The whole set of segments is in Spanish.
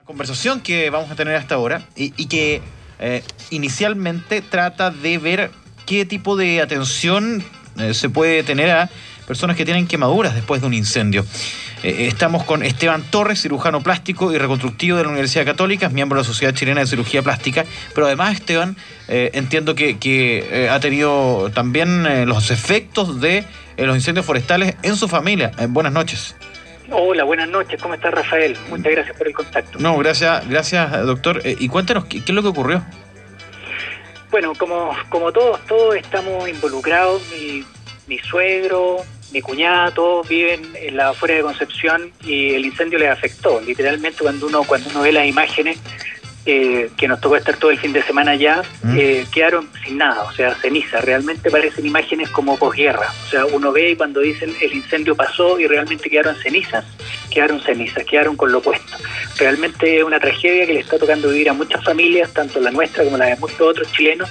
Conversación que vamos a tener hasta ahora y que inicialmente trata de ver qué tipo de atención se puede tener a personas que tienen quemaduras después de un incendio. Estamos con Esteban Torres, cirujano plástico y reconstructivo de la Universidad Católica, es miembro de la Sociedad Chilena de Cirugía Plástica, pero además Esteban, entiendo que ha tenido también los efectos de los incendios forestales en su familia. Buenas noches. Hola, buenas noches. ¿Cómo está Rafael? Muchas gracias por el contacto. No, gracias, doctor. Y cuéntanos, ¿qué es lo que ocurrió? Bueno, como todos estamos involucrados. Mi suegro, mi cuñada, todos viven en la afuera de Concepción y el incendio les afectó. Literalmente, cuando uno ve las imágenes, que nos tocó estar todo el fin de semana allá, quedaron sin nada, o sea, ceniza. Realmente parecen imágenes como posguerra. O sea, uno ve y cuando dicen el incendio pasó y realmente quedaron cenizas, quedaron con lo puesto. Realmente es una tragedia que le está tocando vivir a muchas familias, tanto la nuestra como la de muchos otros chilenos.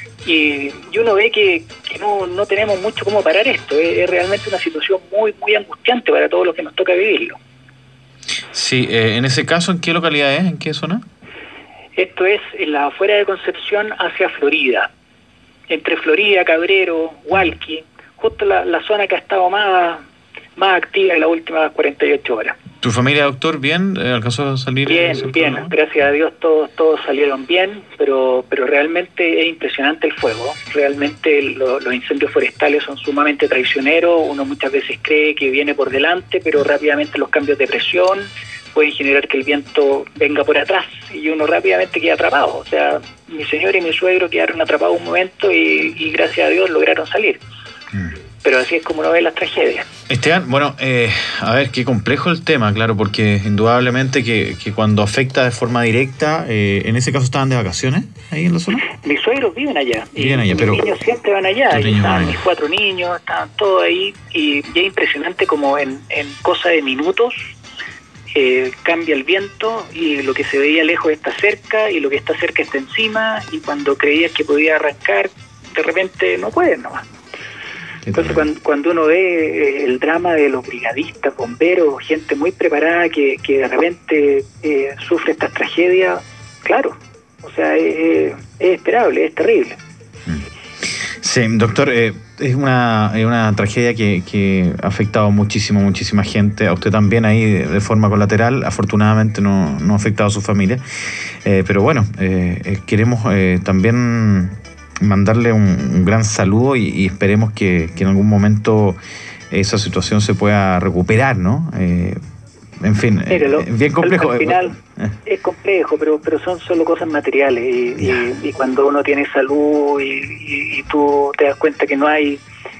Y uno ve que no tenemos mucho cómo parar esto. Es realmente una situación muy, muy angustiante para todos los que nos toca vivirlo. Sí, en ese caso, ¿en qué localidad es? ¿En qué zona? Esto es en la afuera de Concepción hacia Florida. Entre Florida, Cabrero, Hualqui, justo la zona que ha estado más activa en las últimas 48 horas. ¿Tu familia, doctor, bien? ¿Alcanzó a salir? Bien, gracias a Dios todos salieron bien, pero realmente es impresionante el fuego. Realmente los incendios forestales son sumamente traicioneros. Uno muchas veces cree que viene por delante, pero rápidamente los cambios de presión pueden generar que el viento venga por atrás y uno rápidamente queda atrapado. O sea, mi señora y mi suegro quedaron atrapados un momento y gracias a Dios lograron salir. Pero así es como uno ve las tragedias. Esteban, bueno, a ver, qué complejo el tema, claro, porque indudablemente que cuando afecta de forma directa, en ese caso estaban de vacaciones ahí en la zona. Mis suegros viven allá. Pero mis niños siempre van allá. Y estaban mis 4 niños, estaban todos ahí. Y es impresionante como en cosa de minutos cambia el viento y lo que se veía lejos está cerca y lo que está cerca está encima. Y cuando creías que podía arrancar, de repente no puedes nomás. Entonces cuando uno ve el drama de los brigadistas, bomberos, gente muy preparada que de repente sufre estas tragedias, claro, o sea, es esperable, es terrible. Sí, doctor, es una tragedia que ha afectado muchísima gente, a usted también ahí de forma colateral, afortunadamente no ha afectado a su familia, pero bueno, queremos también mandarle un gran saludo y esperemos que en algún momento esa situación se pueda recuperar, ¿no? En fin, bien complejo. Al final es complejo, pero son solo cosas materiales y cuando uno tiene salud y tú te das cuenta que no hay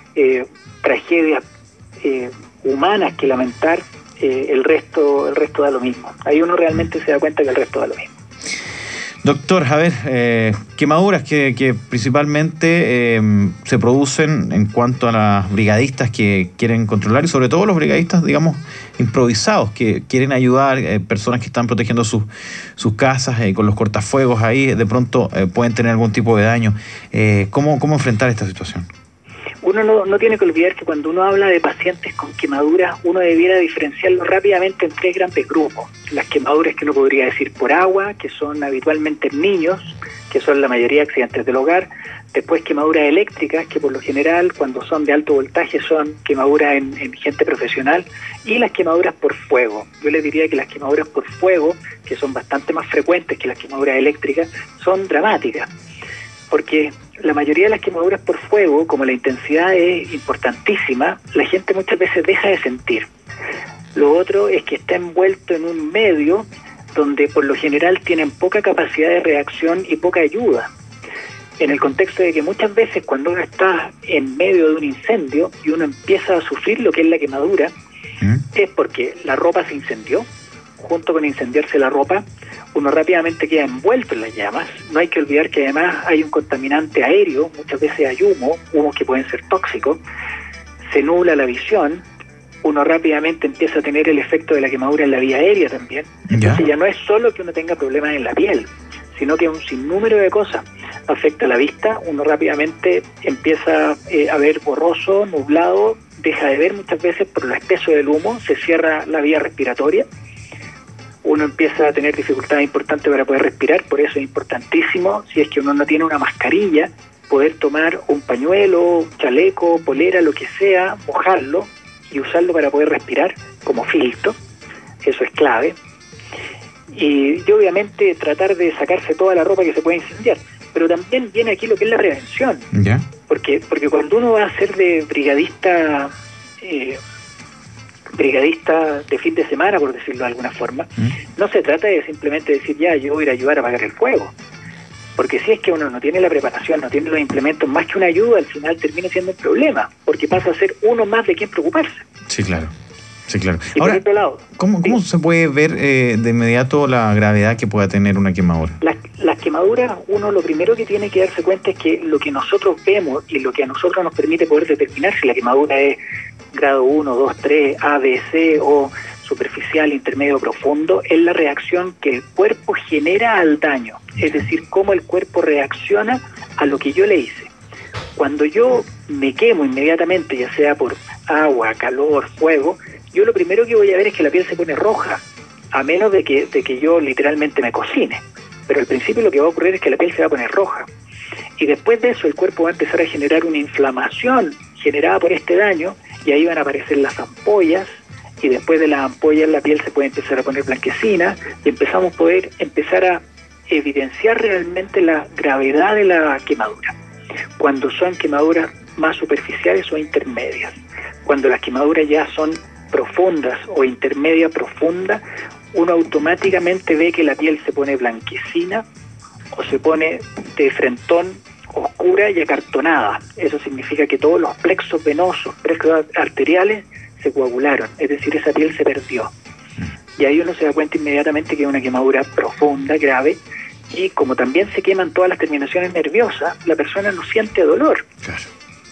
tragedias humanas que lamentar, el resto da lo mismo. Ahí uno realmente se da cuenta que el resto da lo mismo. Doctor, a ver, quemaduras que principalmente se producen en cuanto a las brigadistas que quieren controlar y sobre todo los brigadistas, digamos, improvisados, que quieren ayudar, personas que están protegiendo sus casas con los cortafuegos ahí, de pronto pueden tener algún tipo de daño. ¿Cómo enfrentar esta situación? Uno no tiene que olvidar que cuando uno habla de pacientes con quemaduras, uno debiera diferenciarlo rápidamente en 3 grandes grupos. Las quemaduras que uno podría decir por agua, que son habitualmente en niños, que son la mayoría de accidentes del hogar. Después quemaduras eléctricas, que por lo general cuando son de alto voltaje son quemaduras en gente profesional. Y las quemaduras por fuego. Yo les diría que las quemaduras por fuego, que son bastante más frecuentes que las quemaduras eléctricas, son dramáticas. Porque la mayoría de las quemaduras por fuego, como la intensidad es importantísima, la gente muchas veces deja de sentir. Lo otro es que está envuelto en un medio donde por lo general tienen poca capacidad de reacción y poca ayuda. En el contexto de que muchas veces cuando uno está en medio de un incendio y uno empieza a sufrir lo que es la quemadura, es porque la ropa se incendió. Junto con incendiarse la ropa, uno rápidamente queda envuelto en las llamas. No hay que olvidar que además hay un contaminante aéreo, muchas veces hay humos que pueden ser tóxicos, se nubla la visión, uno rápidamente empieza a tener el efecto de la quemadura en la vía aérea también. Entonces ya no es solo que uno tenga problemas en la piel, sino que un sinnúmero de cosas. Afecta la vista, uno rápidamente empieza a ver borroso, nublado, deja de ver muchas veces por lo espeso del humo, se cierra la vía respiratoria. uno empieza a tener dificultades importantes para poder respirar. Por eso es importantísimo, si es que uno no tiene una mascarilla, poder tomar un pañuelo, chaleco, polera, lo que sea, mojarlo y usarlo para poder respirar como filtro. Eso es clave. Y obviamente tratar de sacarse toda la ropa que se puede incendiar. Pero también viene aquí lo que es la prevención. ¿Ya? Porque cuando uno va a ser de brigadista de fin de semana, por decirlo de alguna forma, no se trata de simplemente decir, ya, yo voy a ir a ayudar a apagar el fuego. Porque si es que uno no tiene la preparación, no tiene los implementos, más que una ayuda, al final termina siendo un problema, porque pasa a ser uno más de quien preocuparse. Sí, claro. Sí, claro. Y ahora, por otro lado, ¿cómo se puede ver de inmediato la gravedad que pueda tener una quemadura? Las quemaduras, uno lo primero que tiene que darse cuenta es que lo que nosotros vemos y lo que a nosotros nos permite poder determinar si la quemadura es grado 1, 2, 3, A, B, C o superficial, intermedio, profundo, es la reacción que el cuerpo genera al daño, es decir, cómo el cuerpo reacciona a lo que yo le hice. Cuando yo me quemo inmediatamente, ya sea por agua, calor, fuego, yo lo primero que voy a ver es que la piel se pone roja, a menos de que yo literalmente me cocine. Pero al principio lo que va a ocurrir es que la piel se va a poner roja. Y después de eso el cuerpo va a empezar a generar una inflamación generada por este daño, y ahí van a aparecer las ampollas, y después de las ampollas la piel se puede empezar a poner blanquecina, y empezamos a poder empezar a evidenciar realmente la gravedad de la quemadura. Cuando son quemaduras más superficiales o intermedias. Cuando las quemaduras ya son profundas o intermedia profunda, uno automáticamente ve que la piel se pone blanquecina o se pone de frentón, oscura y acartonada. Eso significa que todos los plexos venosos, plexos arteriales se coagularon, es decir, esa piel se perdió. Y ahí uno se da cuenta inmediatamente que es una quemadura profunda, grave, y como también se queman todas las terminaciones nerviosas, la persona no siente dolor. Claro.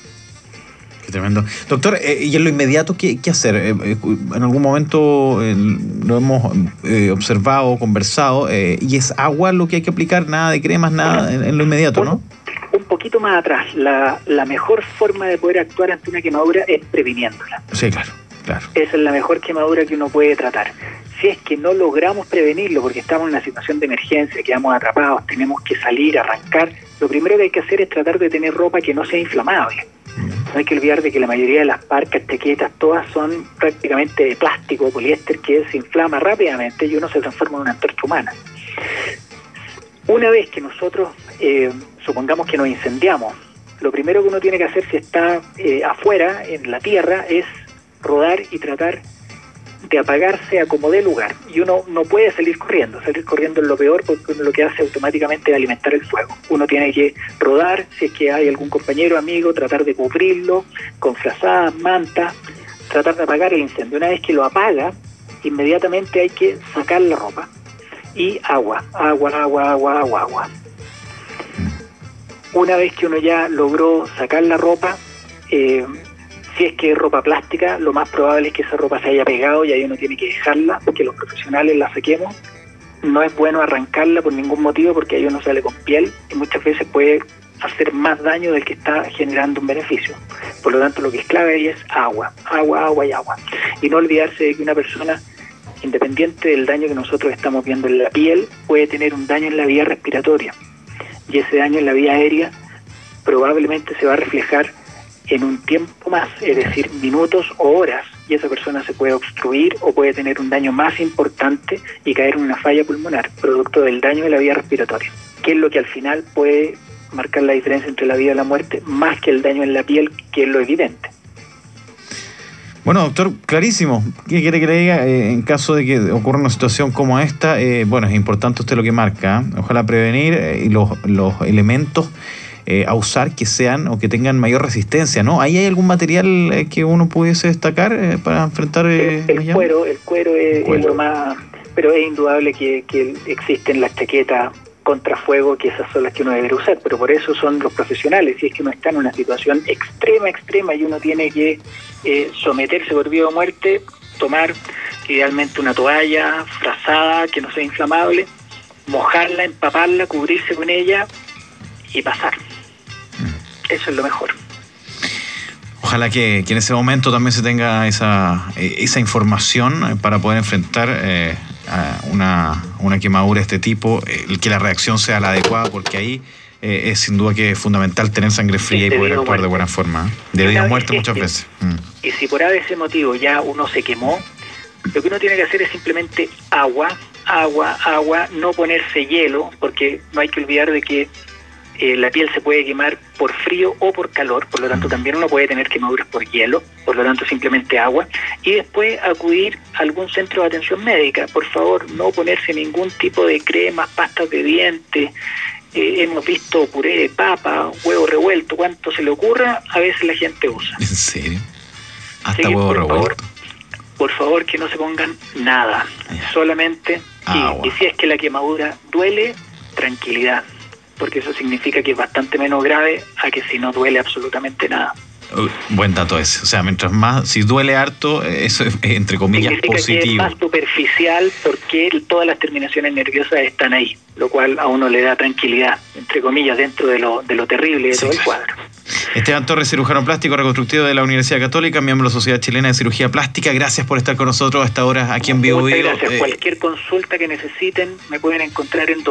Qué tremendo. Doctor, y en lo inmediato, ¿qué hacer? En algún momento lo hemos observado, conversado, y es agua lo que hay que aplicar, nada de cremas, nada en lo inmediato, ¿no? Un poquito más atrás, la mejor forma de poder actuar ante una quemadura es previniéndola. Sí, claro. Esa es la mejor quemadura que uno puede tratar. Si es que no logramos prevenirlo porque estamos en una situación de emergencia, quedamos atrapados, tenemos que salir, arrancar, lo primero que hay que hacer es tratar de tener ropa que no sea inflamable. No hay que olvidar de que la mayoría de las parcas, chaquetas, todas son prácticamente de plástico o poliéster que se inflama rápidamente y uno se transforma en una antorcha humana. Una vez que nosotros, supongamos que nos incendiamos, lo primero que uno tiene que hacer si está afuera, en la tierra, es rodar y tratar de apagarse a como dé lugar. Y uno no puede salir corriendo es lo peor, porque uno lo que hace automáticamente es alimentar el fuego. Uno tiene que rodar, si es que hay algún compañero, amigo, tratar de cubrirlo con frazadas, mantas, tratar de apagar el incendio. Una vez que lo apaga, inmediatamente hay que sacar la ropa y agua. Una vez que uno ya logró sacar la ropa, si es que es ropa plástica, lo más probable es que esa ropa se haya pegado y ahí uno tiene que dejarla, porque los profesionales la saquemos. No es bueno arrancarla por ningún motivo, porque ahí uno sale con piel y muchas veces puede hacer más daño del que está generando un beneficio. Por lo tanto, lo que es clave ahí es agua. Y no olvidarse de que una persona, independiente del daño que nosotros estamos viendo en la piel, puede tener un daño en la vía respiratoria. Y ese daño en la vía aérea probablemente se va a reflejar en un tiempo más, es decir, minutos o horas, y esa persona se puede obstruir o puede tener un daño más importante y caer en una falla pulmonar, producto del daño de la vía respiratoria, que es lo que al final puede marcar la diferencia entre la vida y la muerte, más que el daño en la piel, que es lo evidente. Bueno, doctor, clarísimo. ¿Qué quiere que le diga? En caso de que ocurra una situación como esta, bueno, es importante usted lo que marca, ¿eh? Ojalá prevenir y los elementos a usar que sean o que tengan mayor resistencia, ¿no? ¿Ahí hay algún material que uno pudiese destacar para enfrentar el cuero es lo más, pero es indudable que existen las chaquetas contra fuego, que esas son las que uno debe usar, pero por eso son los profesionales. Si es que uno está en una situación extrema y uno tiene que someterse por vida o muerte, tomar idealmente una toalla frazada que no sea inflamable, mojarla, empaparla, cubrirse con ella y pasar. Eso es lo mejor. Ojalá que en ese momento también se tenga esa información para poder enfrentar una quemadura de este tipo, que la reacción sea la adecuada, porque ahí es sin duda que es fundamental tener sangre fría y poder actuar de buena forma. Debido a muerte muchas veces. Y si por ese motivo ya uno se quemó, lo que uno tiene que hacer es simplemente agua, no ponerse hielo, porque no hay que olvidar de que la piel se puede quemar por frío o por calor, por lo tanto también uno puede tener quemaduras por hielo, por lo tanto simplemente agua, y después acudir a algún centro de atención médica. Por favor, no ponerse ningún tipo de cremas, pastas de dientes. Hemos visto puré de papa, huevo revuelto, cuanto se le ocurra, a veces la gente usa. ¿En serio? Hasta huevo revuelto. Por favor, que no se pongan nada, solamente y si es que la quemadura duele, tranquilidad, porque eso significa que es bastante menos grave a que si no duele absolutamente nada. Buen dato ese. O sea, mientras más, si duele harto, eso es, entre comillas, significa positivo. Que es más superficial porque todas las terminaciones nerviosas están ahí, lo cual a uno le da tranquilidad, entre comillas, dentro de lo terrible de todo el cuadro. Esteban Torres, cirujano plástico reconstructivo de la Universidad Católica, miembro de la Sociedad Chilena de Cirugía Plástica. Gracias por estar con nosotros a esta hora aquí en Vivo Vivo. Muchas gracias. Cualquier consulta que necesiten me pueden encontrar en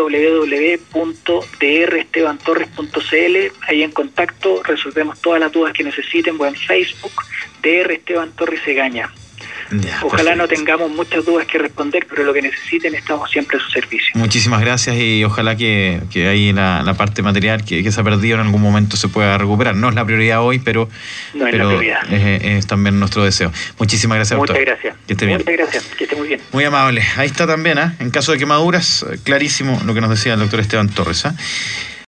www.drestebantorres.cl. Ahí en contacto resolvemos todas las dudas que necesiten. O en Facebook, DR Esteban Torres Egaña. Ya, ojalá no tengamos muchas dudas que responder, pero lo que necesiten estamos siempre a su servicio. Muchísimas gracias y ojalá que ahí la parte material que se ha perdido en algún momento se pueda recuperar. No es la prioridad hoy, pero la prioridad. Es también nuestro deseo. Muchísimas gracias, doctor. Muchas gracias. Que esté bien. Muchas gracias, que esté muy bien. Muy amable. Ahí está también, en caso de quemaduras, clarísimo lo que nos decía el doctor Esteban Torres.